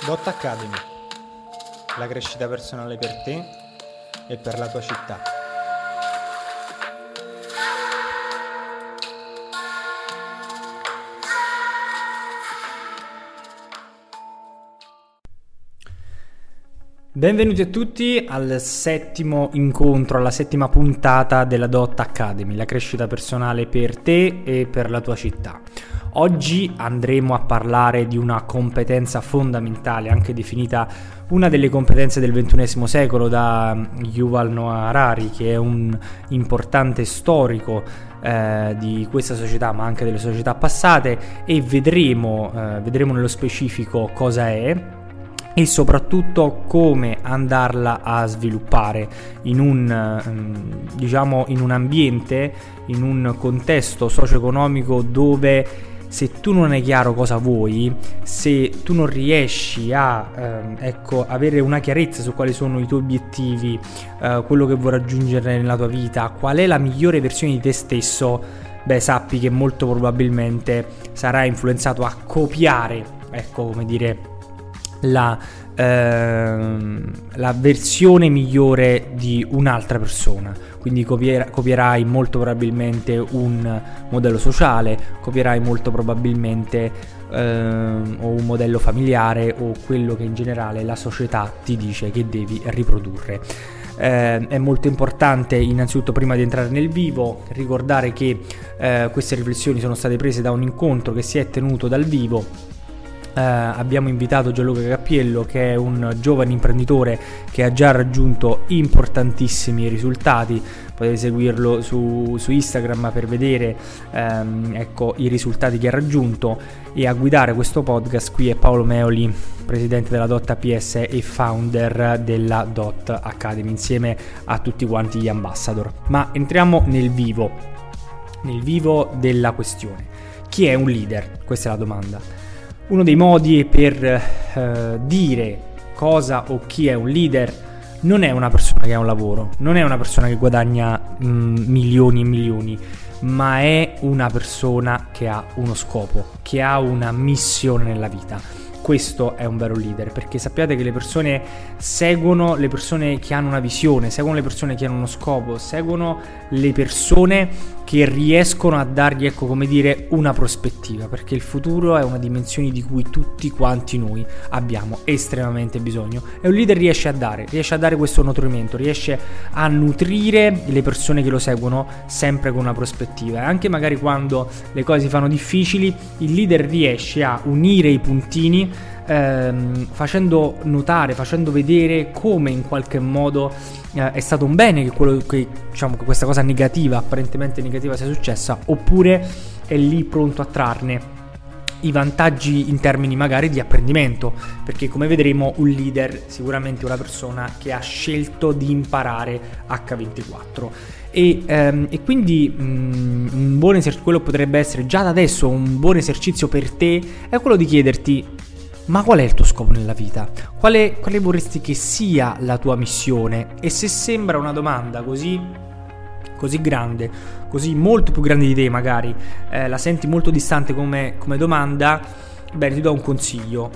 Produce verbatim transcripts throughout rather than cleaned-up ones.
Dot Academy, la crescita personale per te e per la tua città. Benvenuti a tutti al settimo incontro, alla settima puntata della Dot Academy, la crescita personale per te e per la tua città. Oggi andremo a parlare di una competenza fondamentale, anche definita una delle competenze del ventunesimo secolo da Yuval Noah Harari, che è un importante storico eh, di questa società, ma anche delle società passate, e vedremo, eh, vedremo nello specifico cosa è e soprattutto come andarla a sviluppare in un, diciamo, in un ambiente, in un contesto socio-economico dove, se tu non hai chiaro cosa vuoi, se tu non riesci a ehm, ecco, avere una chiarezza su quali sono i tuoi obiettivi, eh, quello che vuoi raggiungere nella tua vita, qual è la migliore versione di te stesso, beh, sappi che molto probabilmente sarai influenzato a copiare, ecco, come dire, la, ehm, la versione migliore di un'altra persona. Quindi copier- copierai molto probabilmente un modello sociale, copierai molto probabilmente ehm, o un modello familiare o quello che in generale la società ti dice che devi riprodurre. Eh, è molto importante, innanzitutto, prima di entrare nel vivo, ricordare che eh, queste riflessioni sono state prese da un incontro che si è tenuto dal vivo. Uh, abbiamo invitato Gianluca Cappiello, che è un giovane imprenditore che ha già raggiunto importantissimi risultati. Potete seguirlo su, su Instagram per vedere um, ecco, i risultati che ha raggiunto. E a guidare questo podcast qui è Paolo Meoli, presidente della Dot A P S e founder della Dot Academy, insieme a tutti quanti gli ambassador. Ma entriamo nel vivo, nel vivo della questione. Chi è un leader? Questa è la domanda. Uno dei modi per eh, dire cosa o chi è un leader non è una persona che ha un lavoro, non è una persona che guadagna mh, milioni e milioni, ma è una persona che ha uno scopo, che ha una missione nella vita. Questo è un vero leader, perché sappiate che le persone seguono le persone che hanno una visione, seguono le persone che hanno uno scopo, seguono le persone che riescono a dargli, ecco, come dire, una prospettiva, perché il futuro è una dimensione di cui tutti quanti noi abbiamo estremamente bisogno, e un leader riesce a dare, riesce a dare questo nutrimento, riesce a nutrire le persone che lo seguono sempre con una prospettiva. E anche magari quando le cose si fanno difficili, il leader riesce a unire i puntini, Ehm, facendo notare, facendo vedere come in qualche modo eh, è stato un bene che, quello che, diciamo, che questa cosa negativa, apparentemente negativa, sia successa, oppure è lì pronto a trarne i vantaggi in termini magari di apprendimento, perché come vedremo un leader sicuramente è una persona che ha scelto di imparare acca ventiquattro. E, ehm, e quindi mh, un buon esercizio, quello potrebbe essere già da adesso un buon esercizio per te, è quello di chiederti: ma qual è il tuo scopo nella vita? Quale, quale vorresti che sia la tua missione? E se sembra una domanda così, così grande, così molto più grande di te, magari eh, la senti molto distante come, come domanda, bene, ti do un consiglio.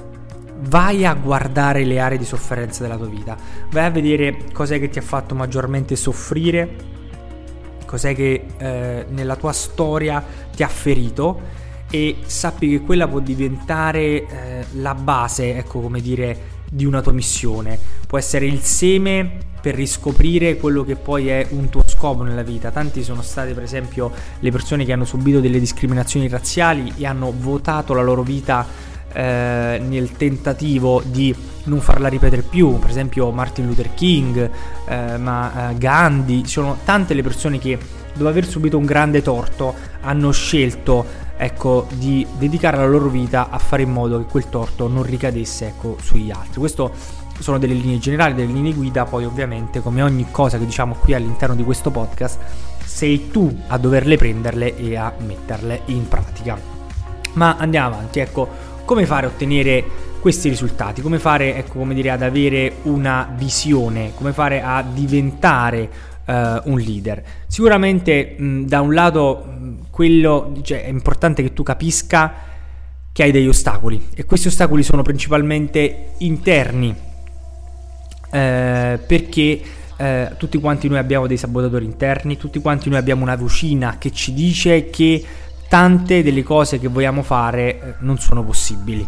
Vai a guardare le aree di sofferenza della tua vita, vai a vedere cos'è che ti ha fatto maggiormente soffrire, cos'è che eh, nella tua storia ti ha ferito, e sappi che quella può diventare eh, la base, ecco, come dire, di una tua missione. Può essere il seme per riscoprire quello che poi è un tuo scopo nella vita. Tanti sono state, per esempio, le persone che hanno subito delle discriminazioni razziali e hanno votato la loro vita eh, nel tentativo di non farla ripetere più. Per esempio Martin Luther King, eh, ma eh, Gandhi. Ci sono tante le persone che, dopo aver subito un grande torto, hanno scelto, ecco, di dedicare la loro vita a fare in modo che quel torto non ricadesse, ecco, sugli altri. Questo sono delle linee generali, delle linee guida. Poi ovviamente, come ogni cosa che diciamo qui all'interno di questo podcast, sei tu a doverle prenderle e a metterle in pratica. Ma andiamo avanti, ecco, come fare a ottenere questi risultati, come fare, ecco, come dire, ad avere una visione, come fare a diventare uh, un leader. Sicuramente mh, da un lato mh, quello, cioè, è importante che tu capisca che hai degli ostacoli, e questi ostacoli sono principalmente interni, eh, perché eh, tutti quanti noi abbiamo dei sabotatori interni, tutti quanti noi abbiamo una vocina che ci dice che tante delle cose che vogliamo fare eh, non sono possibili.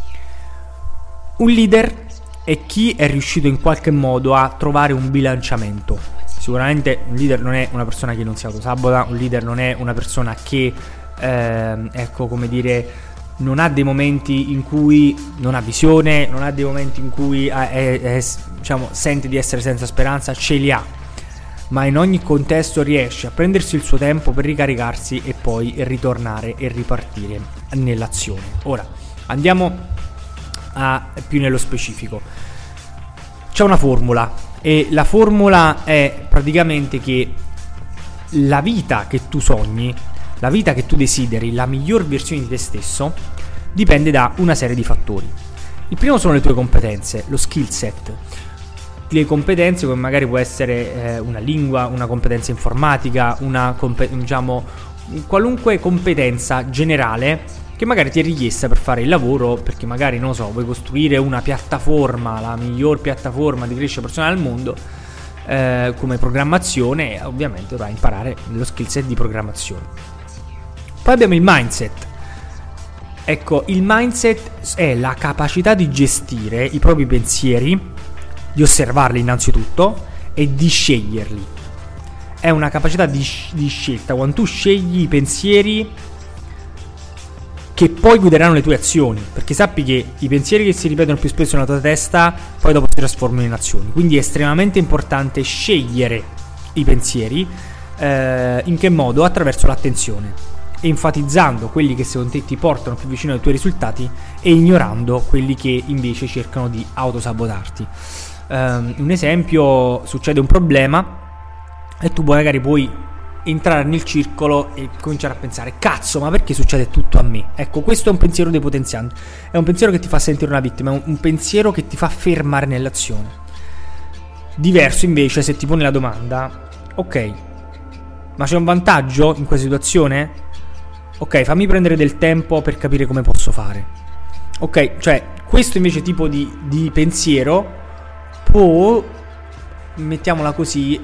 Un leader è chi è riuscito in qualche modo a trovare un bilanciamento. Sicuramente un leader non è una persona che non si autosabota, un leader non è una persona che eh, ecco, come dire, non ha dei momenti in cui non ha visione, non ha dei momenti in cui è, è, è, diciamo, sente di essere senza speranza, ce li ha, ma in ogni contesto riesce a prendersi il suo tempo per ricaricarsi e poi ritornare e ripartire nell'azione. Ora andiamo a più nello specifico. C'è una formula, e la formula è praticamente che la vita che tu sogni, la vita che tu desideri, la miglior versione di te stesso, dipende da una serie di fattori. Il primo sono le tue competenze, lo skill set. Le competenze come magari può essere eh, una lingua, una competenza informatica, una comp- diciamo qualunque competenza generale che magari ti è richiesta per fare il lavoro, perché magari, non so, vuoi costruire una piattaforma, la miglior piattaforma di crescita personale al mondo, eh, come programmazione, ovviamente dovrai imparare lo skill set di programmazione. Poi abbiamo il mindset. Ecco, il mindset è la capacità di gestire i propri pensieri, di osservarli innanzitutto e di sceglierli. È una capacità di, di scelta, quando tu scegli i pensieri che poi guideranno le tue azioni, perché sappi che i pensieri che si ripetono più spesso nella tua testa poi dopo si trasformano in azioni. Quindi è estremamente importante scegliere i pensieri, eh, in che modo? Attraverso l'attenzione, enfatizzando quelli che secondo te ti portano più vicino ai tuoi risultati e ignorando quelli che invece cercano di autosabotarti. Um, un esempio: succede un problema e tu magari puoi entrare nel circolo e cominciare a pensare: cazzo, ma perché succede tutto a me? Ecco, questo è un pensiero depotenziante, è un pensiero che ti fa sentire una vittima, è un, un pensiero che ti fa fermare nell'azione. Diverso invece se ti poni la domanda: ok, ma c'è un vantaggio in questa situazione? Ok, fammi prendere del tempo per capire come posso fare. Ok, cioè questo invece tipo di, di pensiero può, mettiamola così,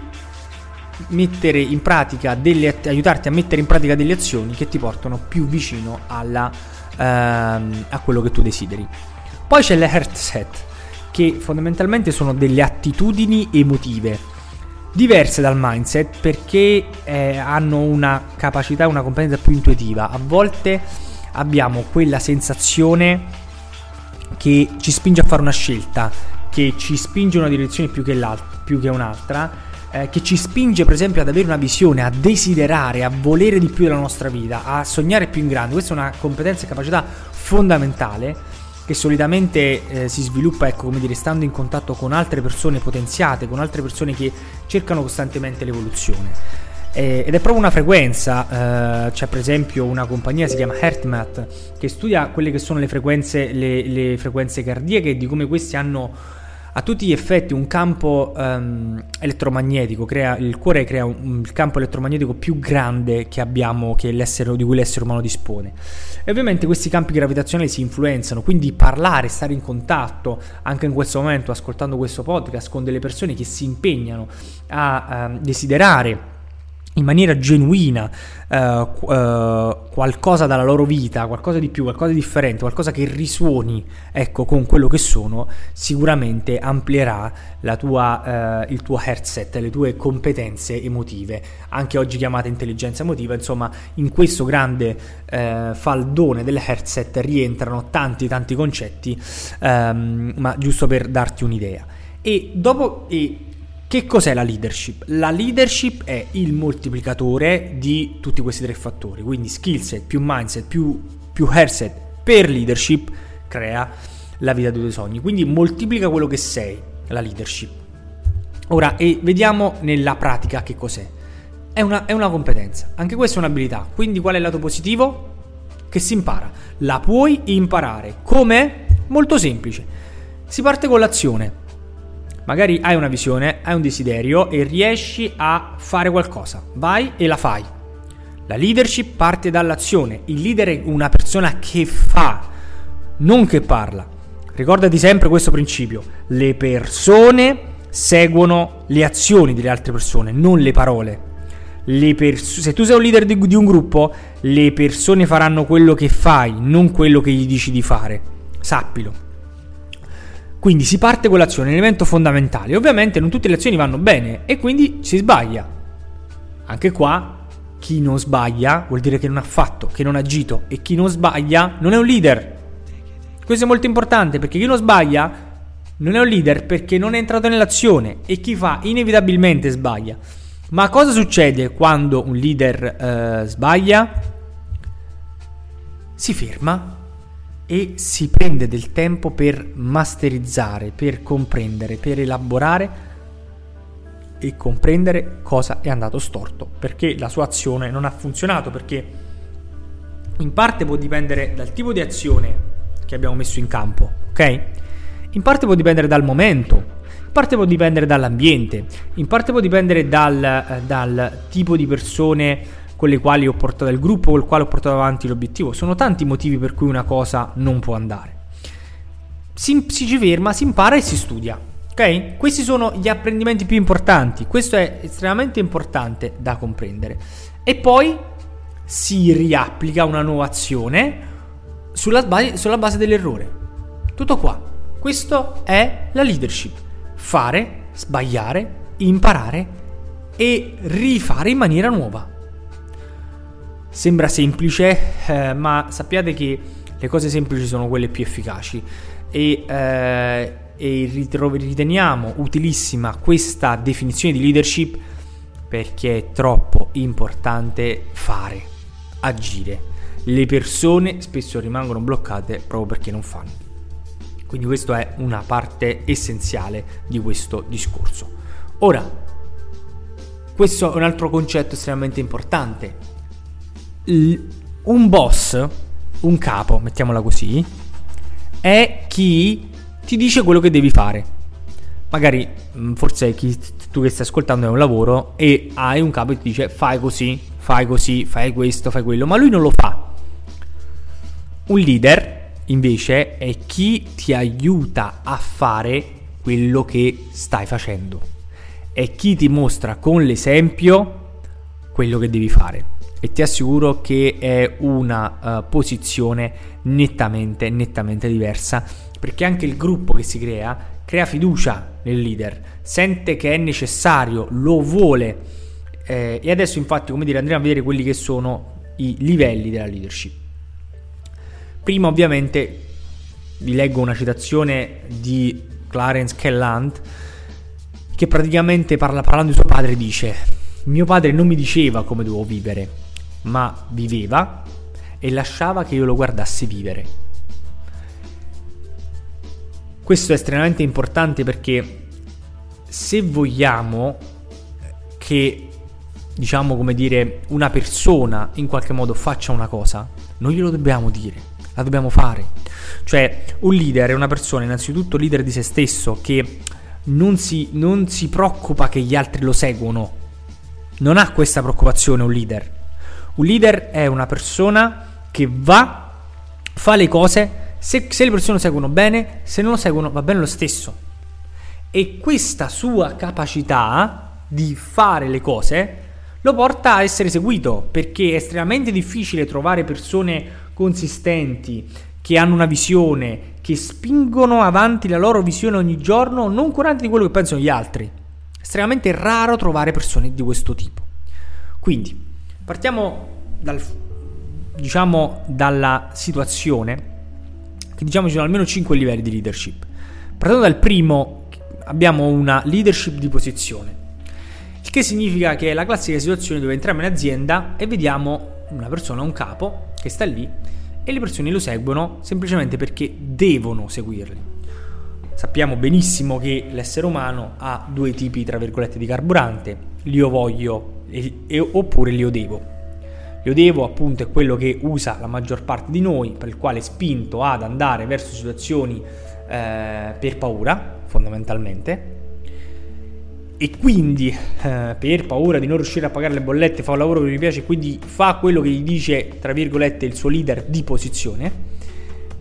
mettere in pratica delle, aiutarti a mettere in pratica delle azioni che ti portano più vicino alla, ehm, a quello che tu desideri. Poi c'è le heart set, che fondamentalmente sono delle attitudini emotive diverse dal mindset, perché eh, hanno una capacità, una competenza più intuitiva. A volte abbiamo quella sensazione che ci spinge a fare una scelta, che ci spinge in una direzione più che, più che un'altra, eh, che ci spinge per esempio ad avere una visione, a desiderare, a volere di più della nostra vita, a sognare più in grande. Questa è una competenza e capacità fondamentale che solitamente eh, si sviluppa, ecco, come dire, stando in contatto con altre persone potenziate, con altre persone che cercano costantemente l'evoluzione. Eh, ed è proprio una frequenza. Eh, c'è per esempio una compagnia, si chiama HeartMath, che studia quelle che sono le frequenze, le, le frequenze cardiache, e di come queste hanno a tutti gli effetti un campo um, elettromagnetico. Crea, il cuore crea un, un il campo elettromagnetico più grande che abbiamo, che l'essere, di cui l'essere umano dispone. E ovviamente questi campi gravitazionali si influenzano, quindi parlare, stare in contatto anche in questo momento, ascoltando questo podcast, con delle persone che si impegnano a um, desiderare in maniera genuina uh, uh, qualcosa dalla loro vita, qualcosa di più, qualcosa di differente, qualcosa che risuoni, ecco, con quello che sono, sicuramente amplierà la tua, uh, il tuo headset, le tue competenze emotive, anche oggi chiamate intelligenza emotiva. Insomma, in questo grande uh, faldone del headset rientrano tanti tanti concetti, um, ma giusto per darti un'idea. E dopo... E, Che cos'è la leadership? La leadership è il moltiplicatore di tutti questi tre fattori, quindi skillset più mindset più, più hairset per leadership crea la vita dei tuoi sogni, quindi moltiplica quello che sei, la leadership. Ora, e vediamo nella pratica che cos'è. È una, è una competenza, anche questa è un'abilità, quindi qual è il lato positivo? Che si impara, la puoi imparare. Come? Molto semplice, si parte con l'azione. Magari hai una visione, hai un desiderio e riesci a fare qualcosa, vai e la fai. La leadership parte dall'azione. Il leader è una persona che fa, non che parla. Ricordati sempre questo principio: le persone seguono le azioni delle altre persone, non le parole. Le pers- se tu sei un leader di, di un gruppo, le persone faranno quello che fai, non quello che gli dici di fare. Sappilo. Quindi si parte con l'azione, un elemento fondamentale. Ovviamente non tutte le azioni vanno bene e quindi si sbaglia. Anche qua, chi non sbaglia vuol dire che non ha fatto, che non ha agito, e chi non sbaglia non è un leader. Questo è molto importante, perché chi non sbaglia non è un leader perché non è entrato nell'azione, e chi fa inevitabilmente sbaglia. Ma cosa succede quando un leader eh, sbaglia? Si ferma e si prende del tempo per masterizzare, per comprendere, per elaborare e comprendere cosa è andato storto, perché la sua azione non ha funzionato, perché in parte può dipendere dal tipo di azione che abbiamo messo in campo, ok? In parte può dipendere dal momento, in parte può dipendere dall'ambiente, in parte può dipendere dal, eh, dal tipo di persone con le quali ho portato il gruppo, con il quale ho portato avanti l'obiettivo. Sono tanti motivi per cui una cosa non può andare. Si, si ci ferma, si impara e si studia, ok? Questi sono gli apprendimenti più importanti. Questo è estremamente importante da comprendere. E poi si riapplica una nuova azione sulla base, sulla base dell'errore. Tutto qua. Questo è la leadership: fare, sbagliare, imparare e rifare in maniera nuova. Sembra semplice, eh, ma sappiate che le cose semplici sono quelle più efficaci, e, eh, e riteniamo utilissima questa definizione di leadership perché è troppo importante fare, agire. Le persone spesso rimangono bloccate proprio perché non fanno. Quindi questa è una parte essenziale di questo discorso. Ora, questo è un altro concetto estremamente importante. Un boss, un capo, mettiamola così, è chi ti dice quello che devi fare. Magari, forse chi, tu che stai ascoltando è un lavoro e hai un capo che ti dice fai così, fai così, fai questo, fai quello, ma lui non lo fa. Un leader invece è chi ti aiuta a fare quello che stai facendo, è chi ti mostra con l'esempio quello che devi fare, e ti assicuro che è una uh, posizione nettamente nettamente diversa, perché anche il gruppo che si crea crea fiducia nel leader, sente che è necessario, lo vuole, eh, e adesso infatti, come dire, andremo a vedere quelli che sono i livelli della leadership. Prima ovviamente vi leggo una citazione di Clarence Kelland, che praticamente parla, parlando di suo padre, dice: mio padre non mi diceva come dovevo vivere, ma viveva e lasciava che io lo guardassi vivere. Questo è estremamente importante, perché se vogliamo che, diciamo, come dire, una persona in qualche modo faccia una cosa, non glielo dobbiamo dire, la dobbiamo fare. Cioè, un leader è una persona innanzitutto leader di se stesso, che non si, non si preoccupa che gli altri lo seguono, non ha questa preoccupazione un leader. Un leader è una persona che va, fa le cose, se, se le persone lo seguono bene, se non lo seguono va bene lo stesso. E questa sua capacità di fare le cose lo porta a essere seguito, perché è estremamente difficile trovare persone consistenti, che hanno una visione, che spingono avanti la loro visione ogni giorno, non curanti di quello che pensano gli altri. È estremamente raro trovare persone di questo tipo. Quindi partiamo dal, diciamo, dalla situazione che, diciamo, ci sono almeno cinque livelli di leadership. Partendo dal primo, abbiamo una leadership di posizione, il che significa che è la classica situazione dove entriamo in azienda e vediamo una persona, un capo che sta lì, e le persone lo seguono semplicemente perché devono seguirli. Sappiamo benissimo che l'essere umano ha due tipi, tra virgolette, di carburante: l'io voglio e, e, oppure l'io devo. L'io devo, appunto, è quello che usa la maggior parte di noi, per il quale è spinto ad andare verso situazioni eh, per paura, fondamentalmente, e quindi eh, per paura di non riuscire a pagare le bollette fa un lavoro che gli piace, quindi fa quello che gli dice, tra virgolette, il suo leader di posizione.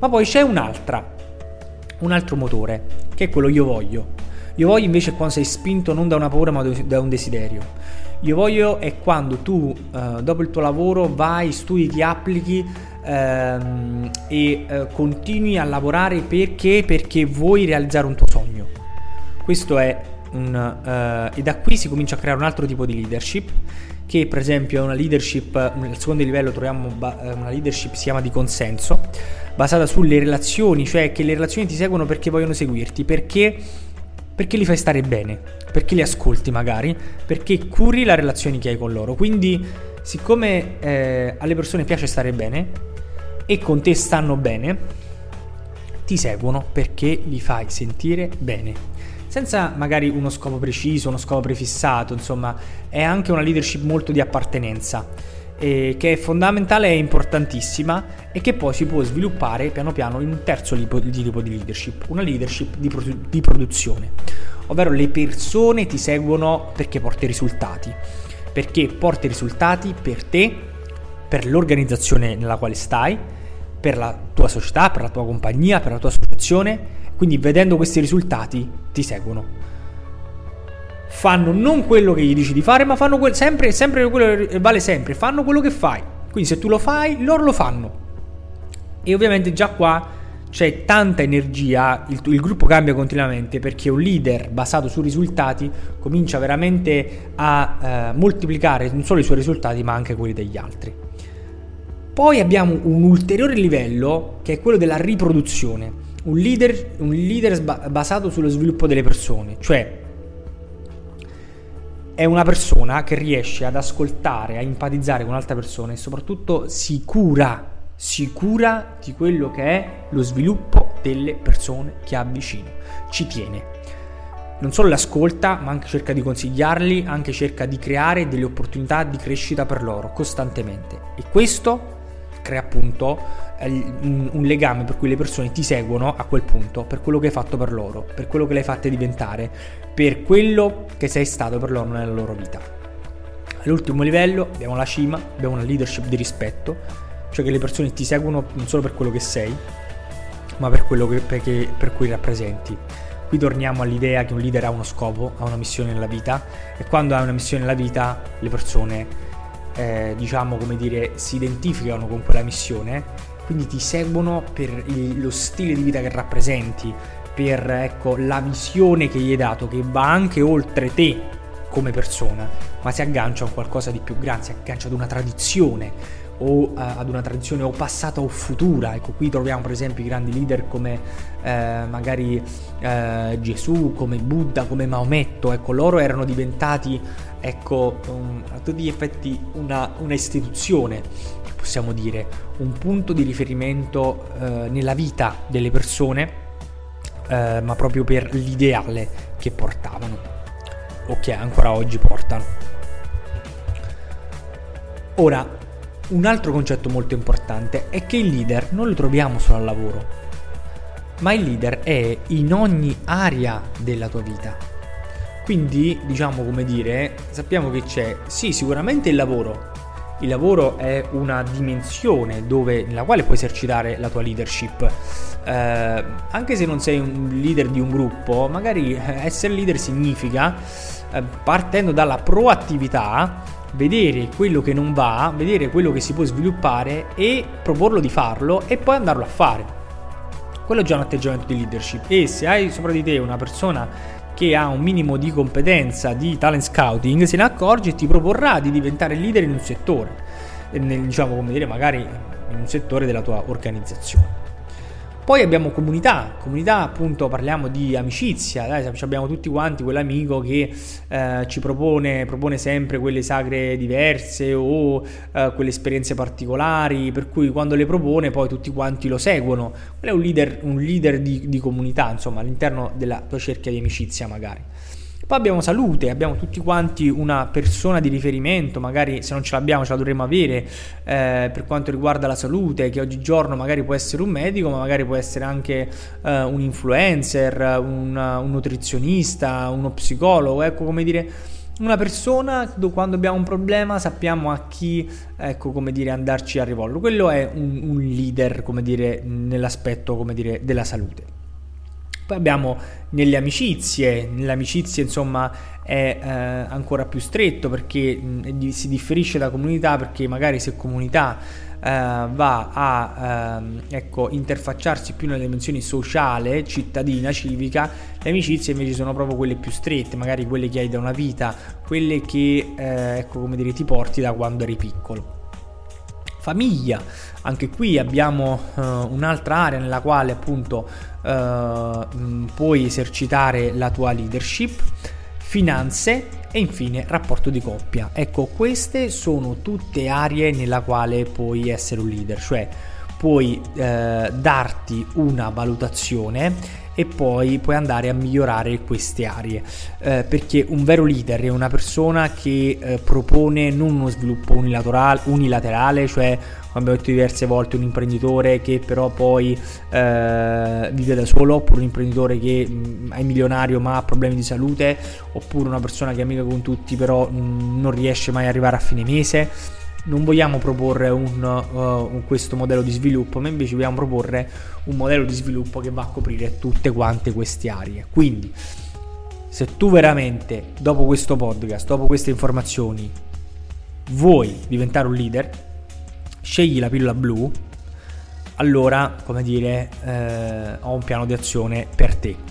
Ma poi c'è un'altra, un altro motore, che è quello io voglio. Io voglio invece è quando sei spinto non da una paura ma da un desiderio. Io voglio è quando tu eh, dopo il tuo lavoro vai, studi, ti applichi ehm, e eh, continui a lavorare perché? Perché vuoi realizzare un tuo sogno. Questo è un uh, e da qui si comincia a creare un altro tipo di leadership, che per esempio è una leadership, al secondo livello troviamo una leadership si chiama di consenso, basata sulle relazioni, cioè che le relazioni ti seguono perché vogliono seguirti, perché perché li fai stare bene, perché li ascolti magari, perché curi la relazione che hai con loro. Quindi siccome eh, alle persone piace stare bene e con te stanno bene, ti seguono perché li fai sentire bene, senza magari uno scopo preciso, uno scopo prefissato. Insomma, è anche una leadership molto di appartenenza, eh, che è fondamentale e importantissima, e che poi si può sviluppare piano piano in un terzo tipo di, tipo di leadership, una leadership di, produ- di produzione, ovvero le persone ti seguono perché porti risultati, perché porti risultati per te, per l'organizzazione nella quale stai, per la tua società, per la tua compagnia, per la tua associazione. Quindi vedendo questi risultati ti seguono, fanno non quello che gli dici di fare, ma fanno que- sempre, sempre quello che vale sempre, fanno quello che fai. Quindi se tu lo fai, loro lo fanno. E ovviamente già qua c'è tanta energia, il, il gruppo cambia continuamente, perché un leader basato su risultati comincia veramente a eh, moltiplicare non solo i suoi risultati ma anche quelli degli altri. Poi abbiamo un ulteriore livello, che è quello della riproduzione. Un leader, un leader sba- basato sullo sviluppo delle persone, cioè è una persona che riesce ad ascoltare, a empatizzare con altre persone e soprattutto si cura, si cura di quello che è lo sviluppo delle persone che ha vicino, ci tiene. Non solo le ascolta, ma anche cerca di consigliarli, anche cerca di creare delle opportunità di crescita per loro costantemente. E questo crea appunto un, un legame per cui le persone ti seguono a quel punto, per quello che hai fatto per loro, per quello che le hai fatte diventare, per quello che sei stato per loro nella loro vita. All'ultimo livello abbiamo la cima, abbiamo una leadership di rispetto, cioè che le persone ti seguono non solo per quello che sei, ma per quello che, perché, per cui rappresenti. Qui torniamo all'idea che un leader ha uno scopo, ha una missione nella vita, e quando ha una missione nella vita le persone eh, diciamo come dire si identificano con quella missione, quindi ti seguono per il, lo stile di vita che rappresenti, per ecco la visione che gli hai dato, che va anche oltre te come persona, ma si aggancia a qualcosa di più grande, si aggancia ad una tradizione o uh, ad una tradizione o passata o futura. Ecco, qui troviamo per esempio i grandi leader come eh, magari eh, Gesù, come Buddha, come Maometto. Ecco, loro erano diventati ecco um, a tutti gli effetti una, una istituzione, possiamo dire, un punto di riferimento eh, nella vita delle persone, eh, ma proprio per l'ideale che portavano o che ancora oggi portano. Ora, un altro concetto molto importante è che il leader non lo troviamo solo al lavoro, ma il leader è in ogni area della tua vita. Quindi, diciamo come dire, sappiamo che c'è, sì, sicuramente il lavoro. Il lavoro è una dimensione dove, nella quale puoi esercitare la tua leadership. Eh, anche se non sei un leader di un gruppo, magari essere leader significa, eh, partendo dalla proattività, vedere quello che non va, vedere quello che si può sviluppare e proporlo di farlo e poi andarlo a fare. Quello è già un atteggiamento di leadership. E se hai sopra di te una persona che ha un minimo di competenza di talent scouting, se ne accorge e ti proporrà di diventare leader in un settore, nel, diciamo come dire magari in un settore della tua organizzazione. Poi abbiamo comunità, comunità appunto parliamo di amicizia, dai, abbiamo tutti quanti quell'amico che eh, ci propone, propone sempre quelle sagre diverse o eh, quelle esperienze particolari, per cui quando le propone poi tutti quanti lo seguono. Quello è un leader, un leader di, di comunità, insomma, all'interno della tua cerchia di amicizia magari. Poi abbiamo salute, abbiamo tutti quanti una persona di riferimento, magari se non ce l'abbiamo ce la dovremmo avere eh, per quanto riguarda la salute, che oggigiorno magari può essere un medico, ma magari può essere anche eh, un influencer, un, un nutrizionista, uno psicologo, ecco come dire, una persona, quando abbiamo un problema sappiamo a chi, ecco, come dire, andarci a rivolgere. Quello è un, un leader, come dire, nell'aspetto, come dire, della salute. Poi abbiamo nelle amicizie, nelle amicizie insomma è eh, ancora più stretto, perché mh, si differisce da comunità, perché magari se comunità eh, va a ehm, ecco, interfacciarsi più nelle dimensioni sociale, cittadina, civica, le amicizie invece sono proprio quelle più strette, magari quelle che hai da una vita, quelle che eh, ecco, come dire, ti porti da quando eri piccolo. Famiglia, anche qui abbiamo uh, un'altra area nella quale appunto uh, mh, puoi esercitare la tua leadership. Finanze e infine rapporto di coppia. Ecco, queste sono tutte aree nella quale puoi essere un leader, cioè puoi eh, darti una valutazione e poi puoi andare a migliorare queste aree, eh, perché un vero leader è una persona che eh, propone non uno sviluppo unilaterale, unilaterale, cioè come abbiamo detto diverse volte, un imprenditore che però poi eh, vive da solo, oppure un imprenditore che mh, è milionario ma ha problemi di salute, oppure una persona che è amica con tutti però mh, non riesce mai ad arrivare a fine mese. Non vogliamo proporre un, uh, questo modello di sviluppo, ma invece vogliamo proporre un modello di sviluppo che va a coprire tutte quante queste aree. Quindi, se tu veramente, dopo questo podcast, dopo queste informazioni, vuoi diventare un leader, scegli la pillola blu, allora, come dire, eh, ho un piano di azione per te.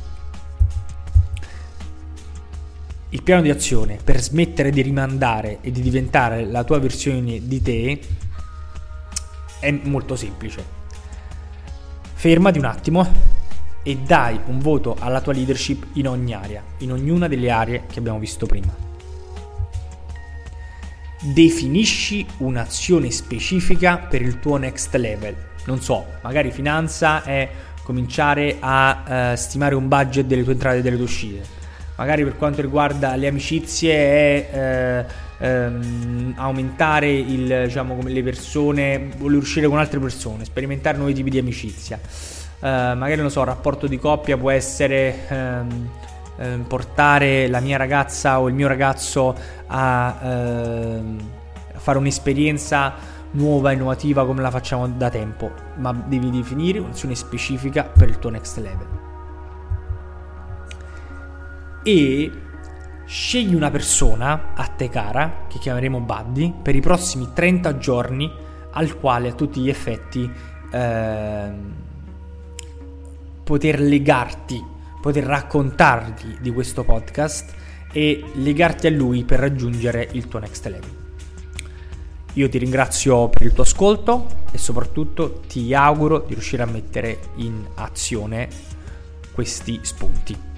Il piano di azione per smettere di rimandare e di diventare la tua versione di te è molto semplice. Fermati un attimo e dai un voto alla tua leadership in ogni area, in ognuna delle aree che abbiamo visto prima. Definisci un'azione specifica per il tuo next level. Non so, magari finanza è cominciare a uh, stimare un budget delle tue entrate e delle tue uscite. Magari per quanto riguarda le amicizie è eh, ehm, aumentare il, diciamo, come le persone, voler uscire con altre persone, sperimentare nuovi tipi di amicizia. Uh, magari non so, rapporto di coppia può essere ehm, ehm, portare la mia ragazza o il mio ragazzo a, ehm, a fare un'esperienza nuova, innovativa come la facciamo da tempo, ma devi definire un'azione specifica per il tuo next level. E scegli una persona a te cara, che chiameremo Buddy, per i prossimi trenta giorni, al quale a tutti gli effetti eh, poter legarti, poter raccontargli di questo podcast e legarti a lui per raggiungere il tuo next level. Io ti ringrazio per il tuo ascolto e soprattutto ti auguro di riuscire a mettere in azione questi spunti.